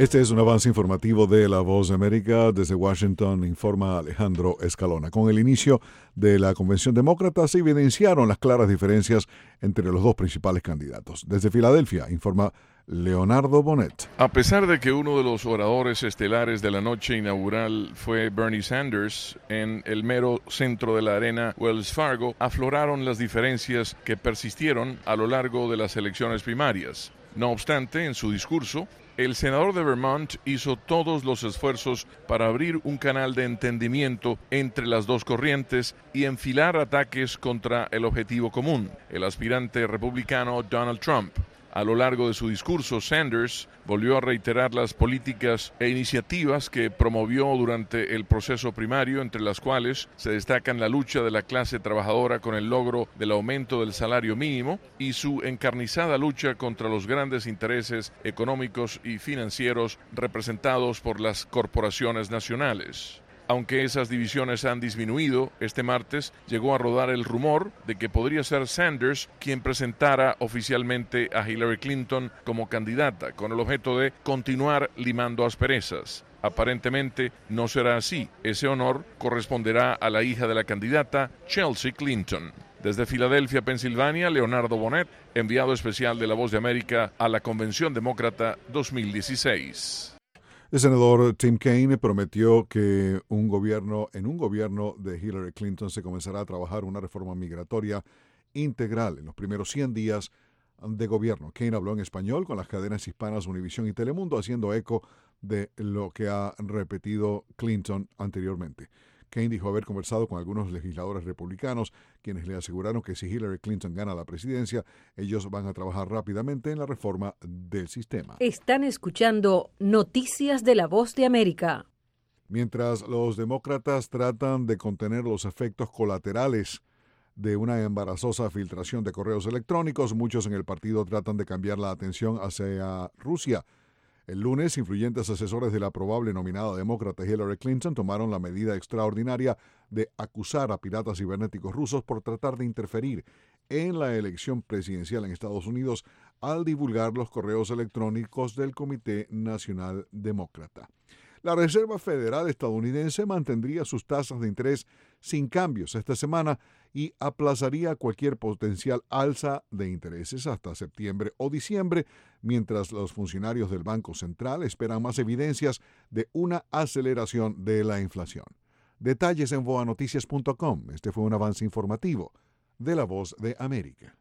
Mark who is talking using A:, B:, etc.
A: Este es un avance informativo de La Voz de América. Desde Washington informa Alejandro Escalona. Con el inicio de la convención demócrata se evidenciaron las claras diferencias entre los dos principales candidatos. Desde Filadelfia informa Leonardo Bonet.
B: A pesar de que uno de los oradores estelares de la noche inaugural fue Bernie Sanders, en el mero centro de la arena Wells Fargo afloraron las diferencias que persistieron a lo largo de las elecciones primarias. No obstante, en su discurso, el senador de Vermont hizo todos los esfuerzos para abrir un canal de entendimiento entre las dos corrientes y enfilar ataques contra el objetivo común, el aspirante republicano Donald Trump. A lo largo de su discurso, Sanders volvió a reiterar las políticas e iniciativas que promovió durante el proceso primario, entre las cuales se destacan la lucha de la clase trabajadora con el logro del aumento del salario mínimo y su encarnizada lucha contra los grandes intereses económicos y financieros representados por las corporaciones nacionales. Aunque esas divisiones han disminuido, este martes llegó a rodar el rumor de que podría ser Sanders quien presentara oficialmente a Hillary Clinton como candidata, con el objeto de continuar limando asperezas. Aparentemente no será así. Ese honor corresponderá a la hija de la candidata, Chelsea Clinton. Desde Filadelfia, Pensilvania, Leonardo Bonet, enviado especial de La Voz de América a la Convención Demócrata 2016.
A: El senador Tim Kaine prometió que en un gobierno de Hillary Clinton se comenzará a trabajar una reforma migratoria integral en los primeros 100 días de gobierno. Kaine habló en español con las cadenas hispanas Univisión y Telemundo, haciendo eco de lo que ha repetido Clinton anteriormente. Kaine dijo haber conversado con algunos legisladores republicanos, quienes le aseguraron que si Hillary Clinton gana la presidencia, ellos van a trabajar rápidamente en la reforma del sistema.
C: Están escuchando Noticias de La Voz de América.
A: Mientras los demócratas tratan de contener los efectos colaterales de una embarazosa filtración de correos electrónicos, muchos en el partido tratan de cambiar la atención hacia Rusia. El lunes, influyentes asesores de la probable nominada demócrata Hillary Clinton tomaron la medida extraordinaria de acusar a piratas cibernéticos rusos por tratar de interferir en la elección presidencial en Estados Unidos al divulgar los correos electrónicos del Comité Nacional Demócrata. La Reserva Federal estadounidense mantendría sus tasas de interés sin cambios esta semana y aplazaría cualquier potencial alza de intereses hasta septiembre o diciembre, mientras los funcionarios del Banco Central esperan más evidencias de una aceleración de la inflación. Detalles en voanoticias.com. Este fue un avance informativo de La Voz de América.